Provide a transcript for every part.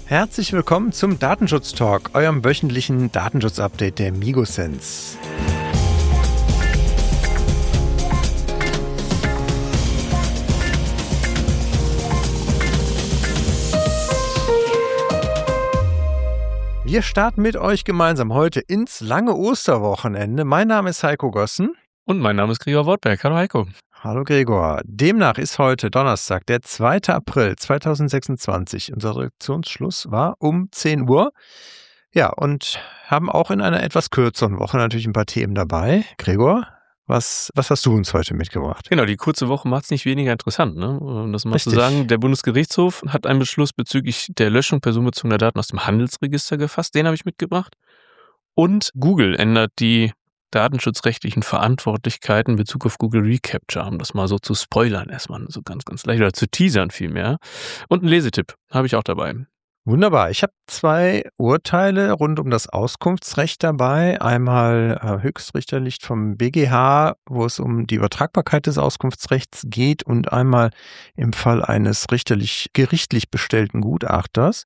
Herzlich willkommen zum Datenschutz-Talk, eurem wöchentlichen Datenschutz-Update der Migosense. Wir starten mit euch gemeinsam heute ins lange Osterwochenende. Mein Name ist Heiko Gossen. Und mein Name ist Gregor Wortberg. Hallo Heiko. Hallo Gregor. Demnach ist heute Donnerstag, der 2. April 2026. Unser Redaktionsschluss war um 10 Uhr. Ja, und haben auch in einer etwas kürzeren Woche natürlich ein paar Themen dabei. Gregor, was hast du uns heute mitgebracht? Genau, die kurze Woche macht es nicht weniger interessant, ne? Um das mal Richtig. zu sagen, der Bundesgerichtshof hat einen Beschluss bezüglich der Löschung personenbezogener Daten aus dem Handelsregister gefasst. Den habe ich mitgebracht. Und Google ändert die datenschutzrechtlichen Verantwortlichkeiten in Bezug auf Google Recapture, um das mal so zu spoilern, erstmal so ganz, ganz leicht, oder zu teasern vielmehr. Und einen Lesetipp habe ich auch dabei. Wunderbar. Ich habe 2 Urteile rund um das Auskunftsrecht dabei. Einmal höchstrichterlich vom BGH, wo es um die Übertragbarkeit des Auskunftsrechts geht, und einmal im Fall eines gerichtlich bestellten Gutachters.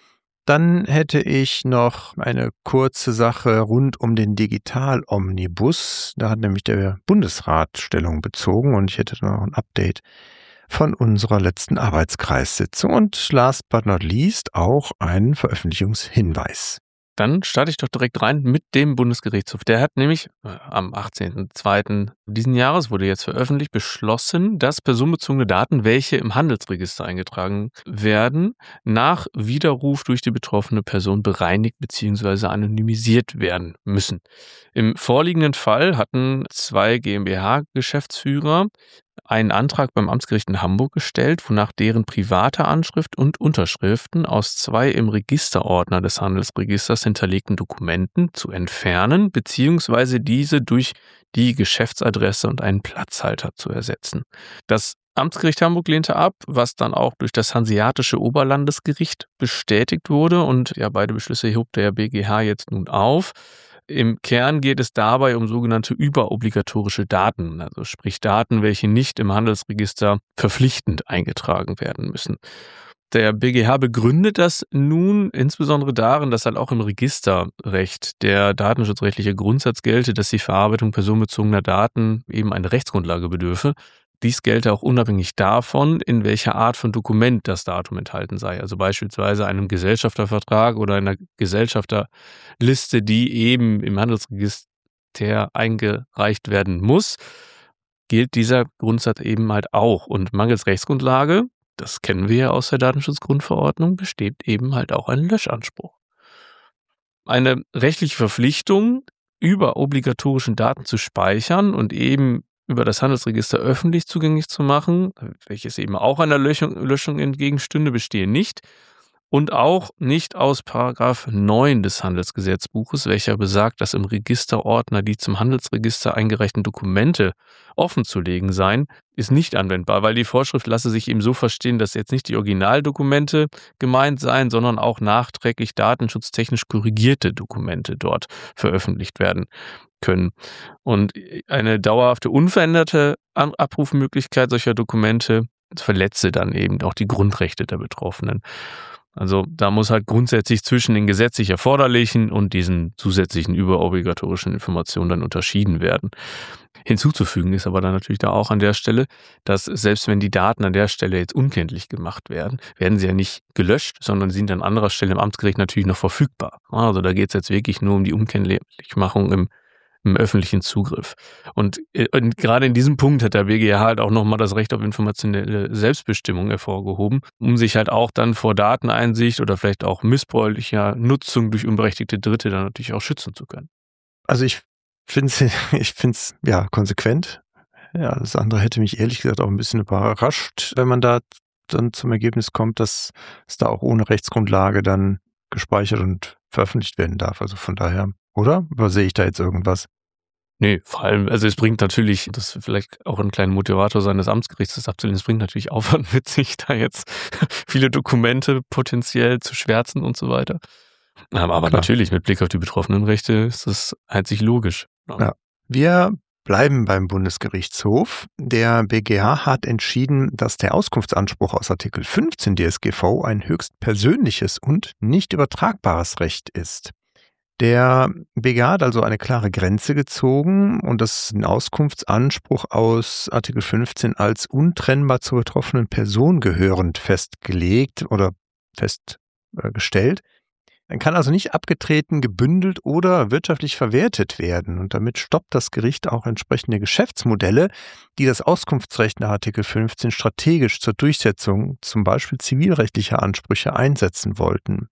Dann hätte ich noch eine kurze Sache rund um den Digital-Omnibus. Da hat nämlich der Bundesrat Stellung bezogen und ich hätte noch ein Update von unserer letzten Arbeitskreissitzung und last but not least auch einen Veröffentlichungshinweis. Dann starte ich doch direkt rein mit dem Bundesgerichtshof. Der hat nämlich am 18.02. diesen Jahres, wurde jetzt veröffentlicht, beschlossen, dass personenbezogene Daten, welche im Handelsregister eingetragen werden, nach Widerruf durch die betroffene Person bereinigt bzw. anonymisiert werden müssen. Im vorliegenden Fall hatten 2 GmbH-Geschäftsführer einen Antrag beim Amtsgericht in Hamburg gestellt, wonach deren private Anschrift und Unterschriften aus 2 im Registerordner des Handelsregisters hinterlegten Dokumenten zu entfernen bzw. diese durch die Geschäftsadresse und einen Platzhalter zu ersetzen. Das Amtsgericht Hamburg lehnte ab, was dann auch durch das Hanseatische Oberlandesgericht bestätigt wurde, und ja, beide Beschlüsse hob der BGH jetzt nun auf. Im Kern geht es dabei um sogenannte überobligatorische Daten, also sprich Daten, welche nicht im Handelsregister verpflichtend eingetragen werden müssen. Der BGH begründet das nun insbesondere darin, dass halt auch im Registerrecht der datenschutzrechtliche Grundsatz gelte, dass die Verarbeitung personenbezogener Daten eben eine Rechtsgrundlage bedürfe. Dies gelte auch unabhängig davon, in welcher Art von Dokument das Datum enthalten sei. Also beispielsweise einem Gesellschaftervertrag oder einer Gesellschafterliste, die eben im Handelsregister eingereicht werden muss, gilt dieser Grundsatz eben halt auch. Und mangels Rechtsgrundlage, das kennen wir ja aus der Datenschutzgrundverordnung, besteht eben halt auch ein Löschanspruch. Eine rechtliche Verpflichtung, über obligatorischen Daten zu speichern und eben über das Handelsregister öffentlich zugänglich zu machen, welches eben auch einer Löschung entgegenstünde, bestehe nicht. Und auch nicht aus § 9 des Handelsgesetzbuches, welcher besagt, dass im Registerordner die zum Handelsregister eingereichten Dokumente offenzulegen seien, ist nicht anwendbar, weil die Vorschrift lasse sich eben so verstehen, dass jetzt nicht die Originaldokumente gemeint seien, sondern auch nachträglich datenschutztechnisch korrigierte Dokumente dort veröffentlicht werden können. Und eine dauerhafte, unveränderte Abrufmöglichkeit solcher Dokumente verletze dann eben auch die Grundrechte der Betroffenen. Also da muss halt grundsätzlich zwischen den gesetzlich Erforderlichen und diesen zusätzlichen überobligatorischen Informationen dann unterschieden werden. Hinzuzufügen ist aber dann natürlich da auch an der Stelle, dass selbst wenn die Daten an der Stelle jetzt unkenntlich gemacht werden, werden sie ja nicht gelöscht, sondern sind an anderer Stelle im Amtsgericht natürlich noch verfügbar. Also da geht es jetzt wirklich nur um die Unkenntlichmachung im öffentlichen Zugriff. Und gerade in diesem Punkt hat der BGH halt auch nochmal das Recht auf informationelle Selbstbestimmung hervorgehoben, um sich halt auch dann vor Dateneinsicht oder vielleicht auch missbräuchlicher Nutzung durch unberechtigte Dritte dann natürlich auch schützen zu können. Also ich finde es ja konsequent. Ja, das andere hätte mich ehrlich gesagt auch ein bisschen überrascht, wenn man da dann zum Ergebnis kommt, dass es da auch ohne Rechtsgrundlage dann gespeichert und veröffentlicht werden darf. Also von daher, oder? Übersehe ich da jetzt irgendwas? Nee, vor allem, also es bringt natürlich, das vielleicht auch ein kleiner Motivator sein, des Amtsgerichts das abzulehnen, es bringt natürlich Aufwand mit sich, da jetzt viele Dokumente potenziell zu schwärzen und so weiter. Aber natürlich, mit Blick auf die betroffenen Rechte ist das einzig logisch. Ja. Wir bleiben beim Bundesgerichtshof. Der BGH hat entschieden, dass der Auskunftsanspruch aus Artikel 15 DSGVO ein höchst persönliches und nicht übertragbares Recht ist. Der BGH hat also eine klare Grenze gezogen und den Auskunftsanspruch aus Artikel 15 als untrennbar zur betroffenen Person gehörend festgelegt oder festgestellt. Dann kann also nicht abgetreten, gebündelt oder wirtschaftlich verwertet werden. Und damit stoppt das Gericht auch entsprechende Geschäftsmodelle, die das Auskunftsrecht nach Artikel 15 strategisch zur Durchsetzung zum Beispiel zivilrechtlicher Ansprüche einsetzen wollten.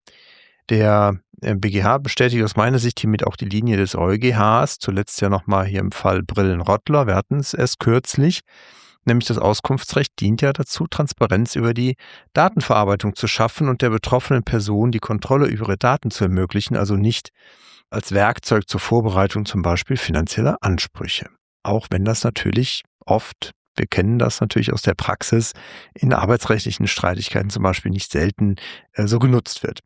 Der BGH bestätigt aus meiner Sicht hiermit auch die Linie des EuGHs, zuletzt ja nochmal hier im Fall Brillen-Rottler, wir hatten es erst kürzlich, nämlich das Auskunftsrecht dient ja dazu, Transparenz über die Datenverarbeitung zu schaffen und der betroffenen Person die Kontrolle über ihre Daten zu ermöglichen, also nicht als Werkzeug zur Vorbereitung zum Beispiel finanzieller Ansprüche. Auch wenn das natürlich oft, wir kennen das natürlich aus der Praxis, in arbeitsrechtlichen Streitigkeiten zum Beispiel nicht selten so genutzt wird.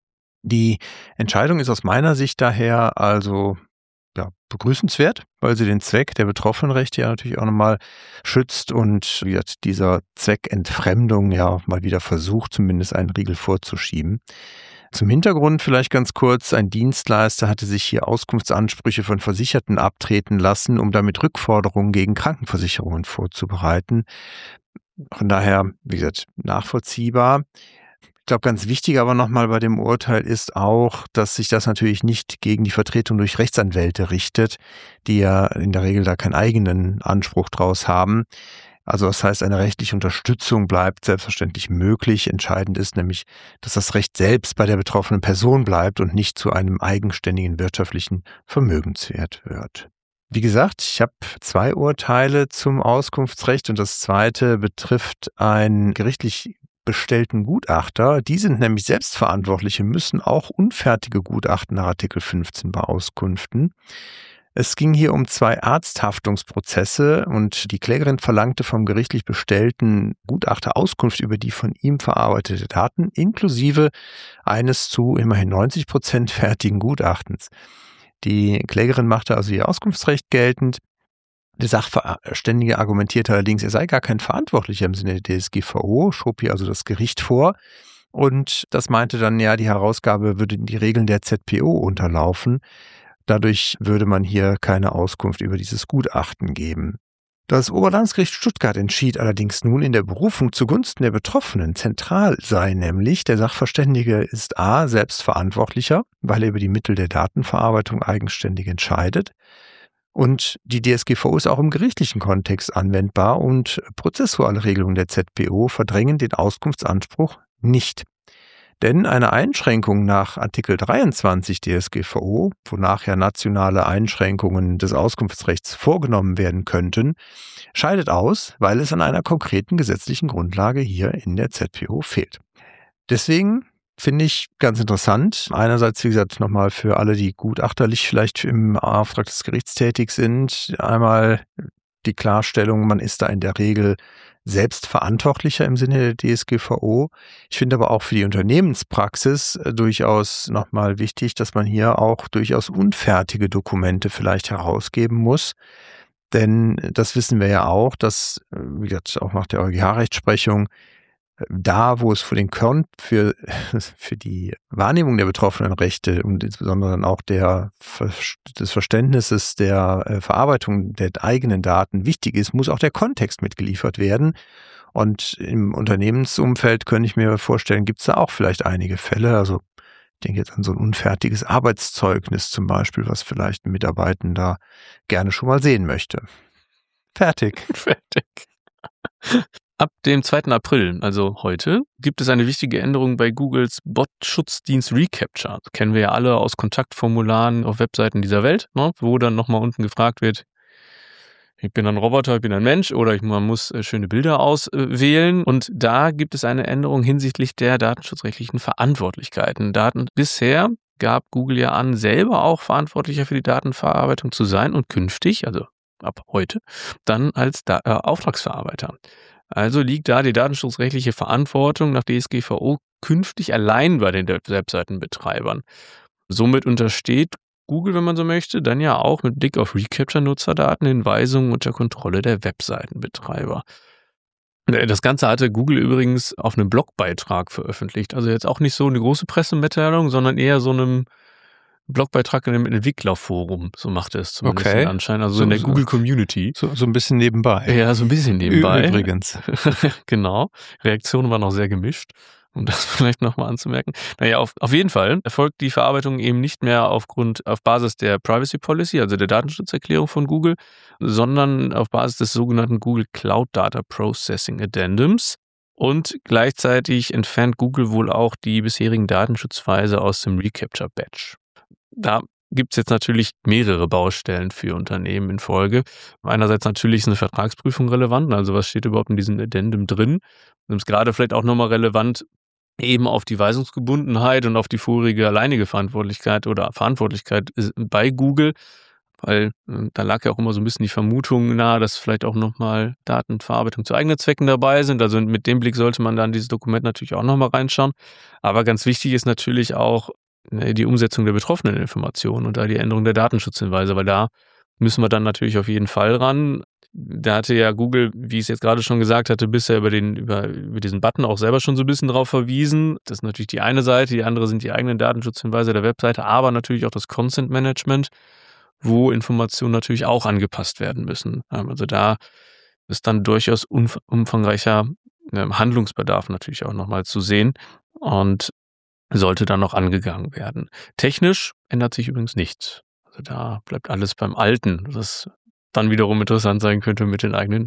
Die Entscheidung ist aus meiner Sicht daher also begrüßenswert, weil sie den Zweck der Betroffenenrechte ja natürlich auch nochmal schützt und dieser Zweckentfremdung ja auch mal wieder versucht, zumindest einen Riegel vorzuschieben. Zum Hintergrund vielleicht ganz kurz, ein Dienstleister hatte sich hier Auskunftsansprüche von Versicherten abtreten lassen, um damit Rückforderungen gegen Krankenversicherungen vorzubereiten. Von daher, wie gesagt, nachvollziehbar. Ich glaube, ganz wichtig aber nochmal bei dem Urteil ist auch, dass sich das natürlich nicht gegen die Vertretung durch Rechtsanwälte richtet, die ja in der Regel da keinen eigenen Anspruch draus haben. Also das heißt, eine rechtliche Unterstützung bleibt selbstverständlich möglich. Entscheidend ist nämlich, dass das Recht selbst bei der betroffenen Person bleibt und nicht zu einem eigenständigen wirtschaftlichen Vermögenswert wird. Wie gesagt, ich habe 2 Urteile zum Auskunftsrecht und das zweite betrifft einen gerichtlich bestellten Gutachter. Die sind nämlich selbstverantwortlich und müssen auch unfertige Gutachten nach Artikel 15 beauskunften. Es ging hier um 2 Arzthaftungsprozesse und die Klägerin verlangte vom gerichtlich bestellten Gutachter Auskunft über die von ihm verarbeitete Daten inklusive eines zu immerhin 90% fertigen Gutachtens. Die Klägerin machte also ihr Auskunftsrecht geltend. Der Sachverständige argumentierte allerdings, er sei gar kein Verantwortlicher im Sinne der DSGVO, schob hier also das Gericht vor. Und das meinte dann, ja, die Herausgabe würde die Regeln der ZPO unterlaufen. Dadurch würde man hier keine Auskunft über dieses Gutachten geben. Das Oberlandesgericht Stuttgart entschied allerdings nun in der Berufung zugunsten der Betroffenen. Zentral sei nämlich, der Sachverständige ist a. selbstverantwortlicher, weil er über die Mittel der Datenverarbeitung eigenständig entscheidet. Und die DSGVO ist auch im gerichtlichen Kontext anwendbar und prozessuale Regelungen der ZPO verdrängen den Auskunftsanspruch nicht. Denn eine Einschränkung nach Artikel 23 DSGVO, wonach ja nationale Einschränkungen des Auskunftsrechts vorgenommen werden könnten, scheidet aus, weil es an einer konkreten gesetzlichen Grundlage hier in der ZPO fehlt. Deswegen finde ich ganz interessant. Einerseits, wie gesagt, nochmal für alle, die gutachterlich vielleicht im Auftrag des Gerichts tätig sind, einmal die Klarstellung, man ist da in der Regel selbstverantwortlicher im Sinne der DSGVO. Ich finde aber auch für die Unternehmenspraxis durchaus nochmal wichtig, dass man hier auch durchaus unfertige Dokumente vielleicht herausgeben muss. Denn das wissen wir ja auch, dass, wie gesagt, auch nach der EuGH-Rechtsprechung, da, wo es für die Wahrnehmung der betroffenen Rechte und insbesondere dann auch des Verständnisses der Verarbeitung der eigenen Daten wichtig ist, muss auch der Kontext mitgeliefert werden. Und im Unternehmensumfeld könnte ich mir vorstellen, gibt es da auch vielleicht einige Fälle. Also ich denke jetzt an so ein unfertiges Arbeitszeugnis zum Beispiel, was vielleicht ein Mitarbeitender gerne schon mal sehen möchte. Fertig. Ab dem 2. April, also heute, gibt es eine wichtige Änderung bei Googles Bot-Schutzdienst Recaptcha. Das kennen wir ja alle aus Kontaktformularen auf Webseiten dieser Welt, ne, wo dann nochmal unten gefragt wird, ich bin ein Roboter, ich bin ein Mensch oder man muss schöne Bilder auswählen. Und da gibt es eine Änderung hinsichtlich der datenschutzrechtlichen Verantwortlichkeiten. Bisher gab Google ja an, selber auch verantwortlicher für die Datenverarbeitung zu sein und künftig, also ab heute, dann als Auftragsverarbeiter. Also liegt da die datenschutzrechtliche Verantwortung nach DSGVO künftig allein bei den Webseitenbetreibern. Somit untersteht Google, wenn man so möchte, dann ja auch mit Blick auf Recaptcha-Nutzerdaten in Weisungen unter Kontrolle der Webseitenbetreiber. Das Ganze hatte Google übrigens auf einem Blogbeitrag veröffentlicht. Also jetzt auch nicht so eine große Pressemitteilung, sondern eher so einem Blogbeitrag in einem Entwicklerforum. So machte es zumindest den Anschein. Also so in der Google-Community. So ein bisschen nebenbei. Ja, so ein bisschen nebenbei. Übrigens. Genau. Reaktionen waren noch sehr gemischt, um das vielleicht nochmal anzumerken. Naja, auf jeden Fall erfolgt die Verarbeitung eben nicht mehr auf Basis der Privacy Policy, also der Datenschutzerklärung von Google, sondern auf Basis des sogenannten Google Cloud Data Processing Addendums. Und gleichzeitig entfernt Google wohl auch die bisherigen Datenschutzweise aus dem Recaptcha-Badge. Da gibt es jetzt natürlich mehrere Baustellen für Unternehmen in Folge. Einerseits natürlich ist eine Vertragsprüfung relevant, also was steht überhaupt in diesem Addendum drin. Und ist gerade vielleicht auch nochmal relevant eben auf die Weisungsgebundenheit und auf die vorherige alleinige Verantwortlichkeit bei Google, weil da lag ja auch immer so ein bisschen die Vermutung nahe, dass vielleicht auch nochmal Datenverarbeitung zu eigenen Zwecken dabei sind. Also mit dem Blick sollte man dann dieses Dokument natürlich auch nochmal reinschauen. Aber ganz wichtig ist natürlich auch die Umsetzung der betroffenen Informationen und da die Änderung der Datenschutzhinweise, weil da müssen wir dann natürlich auf jeden Fall ran. Da hatte ja Google, wie ich es jetzt gerade schon gesagt hatte, bisher über diesen Button auch selber schon so ein bisschen drauf verwiesen. Das ist natürlich die eine Seite, die andere sind die eigenen Datenschutzhinweise der Webseite, aber natürlich auch das Consent Management, wo Informationen natürlich auch angepasst werden müssen. Also da ist dann durchaus umfangreicher Handlungsbedarf natürlich auch nochmal zu sehen und sollte dann noch angegangen werden. Technisch ändert sich übrigens nichts. Also da bleibt alles beim Alten. Das dann wiederum interessant sein könnte mit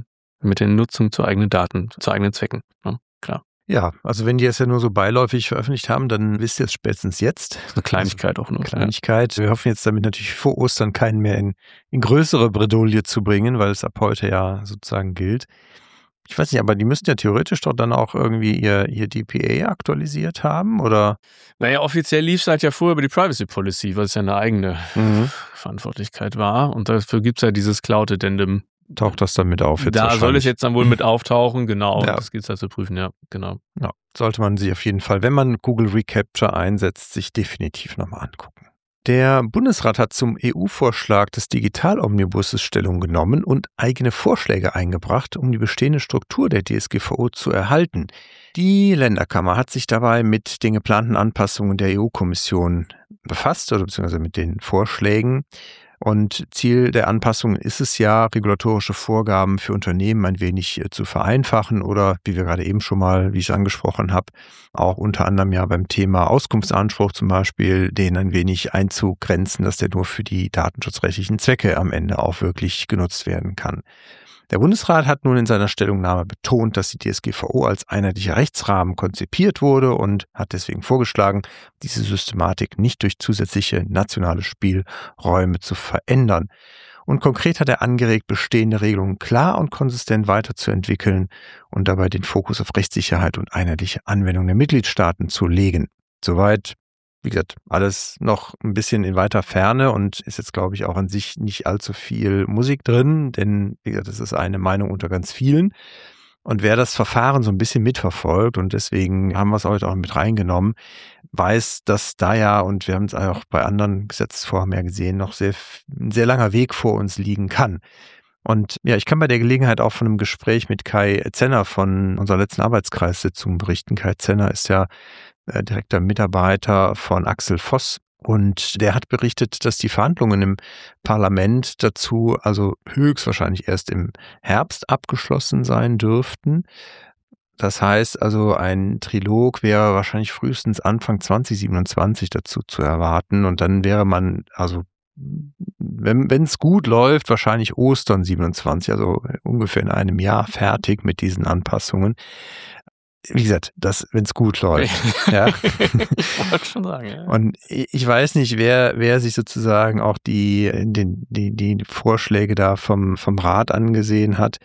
der Nutzung zu eigenen Daten, zu eigenen Zwecken. Ja, klar. Ja, also wenn die es ja nur so beiläufig veröffentlicht haben, dann wisst ihr es spätestens jetzt. Eine Kleinigkeit auch nur. Kleinigkeit. Ja. Wir hoffen jetzt damit natürlich vor Ostern keinen mehr in größere Bredouille zu bringen, weil es ab heute ja sozusagen gilt. Ich weiß nicht, aber die müssten ja theoretisch doch dann auch irgendwie ihr DPA aktualisiert haben, oder? Naja, offiziell lief es halt ja vorher über die Privacy Policy, weil es ja eine eigene Verantwortlichkeit war. Und dafür gibt es ja dieses Cloud-Addendum. Taucht das dann mit auf jetzt? Da soll es jetzt dann wohl mit auftauchen, genau. Ja. Das gilt es halt zu prüfen, ja, genau. Ja, sollte man sich auf jeden Fall, wenn man Google Recaptcha einsetzt, sich definitiv nochmal angucken. Der Bundesrat hat zum EU-Vorschlag des Digital-Omnibuses Stellung genommen und eigene Vorschläge eingebracht, um die bestehende Struktur der DSGVO zu erhalten. Die Länderkammer hat sich dabei mit den geplanten Anpassungen der EU-Kommission befasst, oder beziehungsweise mit den Vorschlägen. Und Ziel der Anpassung ist es ja, regulatorische Vorgaben für Unternehmen ein wenig zu vereinfachen oder, wie wir gerade eben schon mal, wie ich es angesprochen habe, auch unter anderem ja beim Thema Auskunftsanspruch zum Beispiel, den ein wenig einzugrenzen, dass der nur für die datenschutzrechtlichen Zwecke am Ende auch wirklich genutzt werden kann. Der Bundesrat hat nun in seiner Stellungnahme betont, dass die DSGVO als einheitlicher Rechtsrahmen konzipiert wurde und hat deswegen vorgeschlagen, diese Systematik nicht durch zusätzliche nationale Spielräume zu verändern. Und konkret hat er angeregt, bestehende Regelungen klar und konsistent weiterzuentwickeln und dabei den Fokus auf Rechtssicherheit und einheitliche Anwendung der Mitgliedstaaten zu legen. Soweit, wie gesagt, alles noch ein bisschen in weiter Ferne und ist jetzt, glaube ich, auch an sich nicht allzu viel Musik drin, denn, wie gesagt, das ist eine Meinung unter ganz vielen. Und wer das Verfahren so ein bisschen mitverfolgt, und deswegen haben wir es heute auch mit reingenommen, weiß, dass da ja, und wir haben es auch bei anderen Gesetzesvorhaben ja gesehen, noch ein sehr langer Weg vor uns liegen kann. Und ja, ich kann bei der Gelegenheit auch von einem Gespräch mit Kai Zenner von unserer letzten Arbeitskreissitzung berichten. Kai Zenner ist ja direkter Mitarbeiter von Axel Voss und der hat berichtet, dass die Verhandlungen im Parlament dazu also höchstwahrscheinlich erst im Herbst abgeschlossen sein dürften. Das heißt also, ein Trilog wäre wahrscheinlich frühestens Anfang 2027 dazu zu erwarten und dann wäre man, also wenn es gut läuft, wahrscheinlich Ostern 27, also ungefähr in einem Jahr fertig mit diesen Anpassungen. Wie gesagt, wenn es gut läuft. Ja. Ich wollte schon sagen, ja. Und ich weiß nicht, wer sich sozusagen auch die Vorschläge da vom Rat angesehen hat.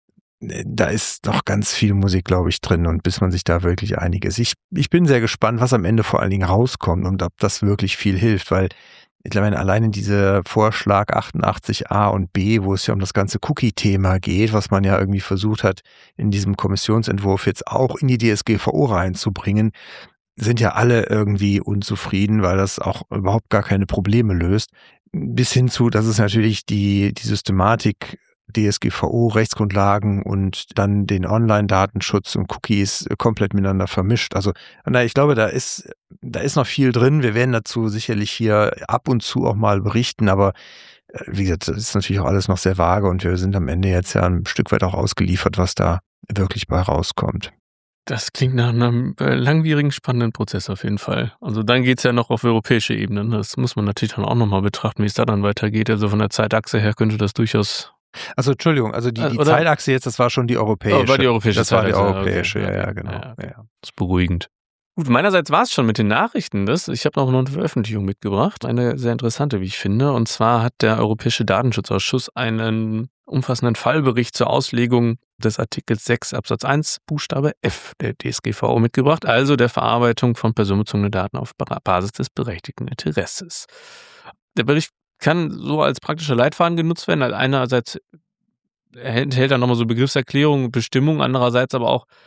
Da ist noch ganz viel Musik, glaube ich, drin und bis man sich da wirklich einig ist. Ich bin sehr gespannt, was am Ende vor allen Dingen rauskommt und ob das wirklich viel hilft, weil ich meine, alleine dieser Vorschlag 88a und b, wo es ja um das ganze Cookie-Thema geht, was man ja irgendwie versucht hat, in diesem Kommissionsentwurf jetzt auch in die DSGVO reinzubringen, sind ja alle irgendwie unzufrieden, weil das auch überhaupt gar keine Probleme löst. Bis hin zu, dass es natürlich die Systematik DSGVO, Rechtsgrundlagen und dann den Online-Datenschutz und Cookies komplett miteinander vermischt. Also ich glaube, da ist noch viel drin. Wir werden dazu sicherlich hier ab und zu auch mal berichten, aber wie gesagt, das ist natürlich auch alles noch sehr vage und wir sind am Ende jetzt ja ein Stück weit auch ausgeliefert, was da wirklich bei rauskommt. Das klingt nach einem langwierigen, spannenden Prozess auf jeden Fall. Also dann geht's ja noch auf europäische Ebene. Das muss man natürlich dann auch nochmal betrachten, wie es da dann weitergeht. Also von der Zeitachse her könnte das durchaus... Also Entschuldigung, also die Zeitachse jetzt, das war schon die europäische. Oh, war die europäische das war die Zeitachse. europäische, Okay. ja, genau. Ja, okay. Ja. Das ist beruhigend. Gut, meinerseits war es schon mit den Nachrichten. Ich habe noch eine Veröffentlichung mitgebracht, eine sehr interessante, wie ich finde. Und zwar hat der Europäische Datenschutzausschuss einen umfassenden Fallbericht zur Auslegung des Artikels 6 Absatz 1 Buchstabe F der DSGVO mitgebracht, also der Verarbeitung von personenbezogenen Daten auf Basis des berechtigten Interesses. Der Bericht kann so als praktischer Leitfaden genutzt werden. Also einerseits enthält er nochmal so Begriffserklärungen, Bestimmungen, andererseits aber auch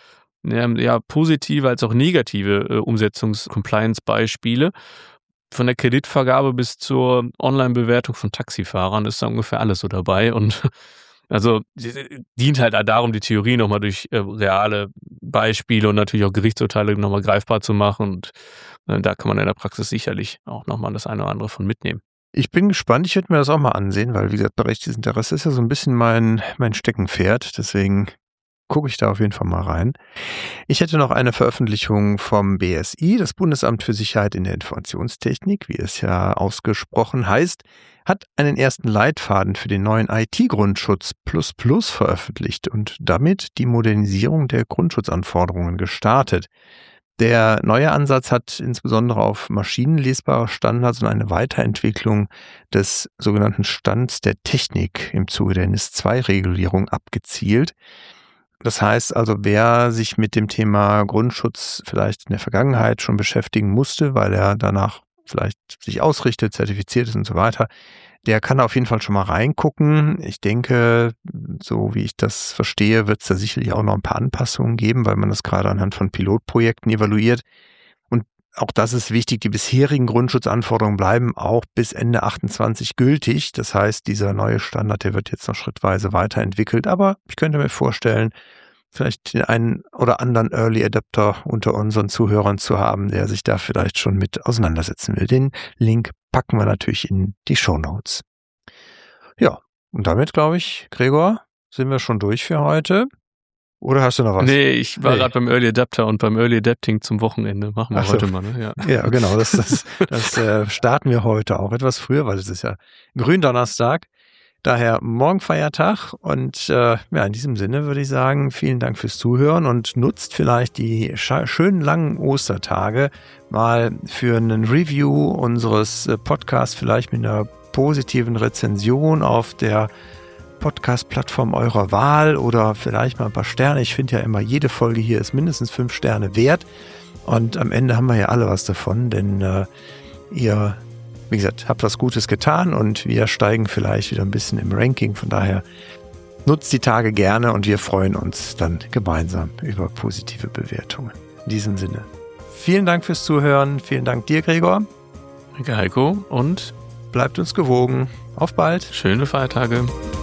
positive als auch negative Umsetzungs-Compliance-Beispiele. Von der Kreditvergabe bis zur Online-Bewertung von Taxifahrern ist da ungefähr alles so dabei. Und also dient halt darum, die Theorie nochmal durch reale Beispiele und natürlich auch Gerichtsurteile nochmal greifbar zu machen. Und da kann man in der Praxis sicherlich auch nochmal das eine oder andere von mitnehmen. Ich bin gespannt, ich werde mir das auch mal ansehen, weil wie gesagt, berechtigtes Interesse ist ja so ein bisschen mein Steckenpferd. Deswegen gucke ich da auf jeden Fall mal rein. Ich hätte noch eine Veröffentlichung vom BSI, das Bundesamt für Sicherheit in der Informationstechnik, wie es ja ausgesprochen heißt, hat einen ersten Leitfaden für den neuen IT-Grundschutz ++ veröffentlicht und damit die Modernisierung der Grundschutzanforderungen gestartet. Der neue Ansatz hat insbesondere auf maschinenlesbare Standards und eine Weiterentwicklung des sogenannten Stands der Technik im Zuge der NIS-2-Regulierung abgezielt. Das heißt also, wer sich mit dem Thema Grundschutz vielleicht in der Vergangenheit schon beschäftigen musste, weil er danach vielleicht sich ausrichtet, zertifiziert ist und so weiter, der kann auf jeden Fall schon mal reingucken. Ich denke, so wie ich das verstehe, wird es da sicherlich auch noch ein paar Anpassungen geben, weil man das gerade anhand von Pilotprojekten evaluiert. Und auch das ist wichtig, die bisherigen Grundschutzanforderungen bleiben auch bis Ende 28 gültig. Das heißt, dieser neue Standard, der wird jetzt noch schrittweise weiterentwickelt. Aber ich könnte mir vorstellen, vielleicht den einen oder anderen Early Adapter unter unseren Zuhörern zu haben, der sich da vielleicht schon mit auseinandersetzen will. Den Link packen wir natürlich in die Shownotes. Ja, und damit, glaube ich, Gregor, sind wir schon durch für heute. Oder hast du noch was? Nee, ich war gerade beim Early Adapter und beim Early Adapting zum Wochenende. Machen wir heute mal, ne? Ja, genau, das starten wir heute auch etwas früher, weil es ist ja Gründonnerstag. Daher morgen Feiertag und in diesem Sinne würde ich sagen, vielen Dank fürs Zuhören und nutzt vielleicht die schönen langen Ostertage mal für einen Review unseres Podcasts, vielleicht mit einer positiven Rezension auf der Podcast-Plattform eurer Wahl oder vielleicht mal ein paar Sterne. Ich finde ja immer, jede Folge hier ist mindestens 5 Sterne wert und am Ende haben wir ja alle was davon, denn ihr, wie gesagt, habt was Gutes getan und wir steigen vielleicht wieder ein bisschen im Ranking. Von daher nutzt die Tage gerne und wir freuen uns dann gemeinsam über positive Bewertungen. In diesem Sinne, vielen Dank fürs Zuhören. Vielen Dank dir, Gregor. Danke, Heiko. Und bleibt uns gewogen. Auf bald. Schöne Feiertage.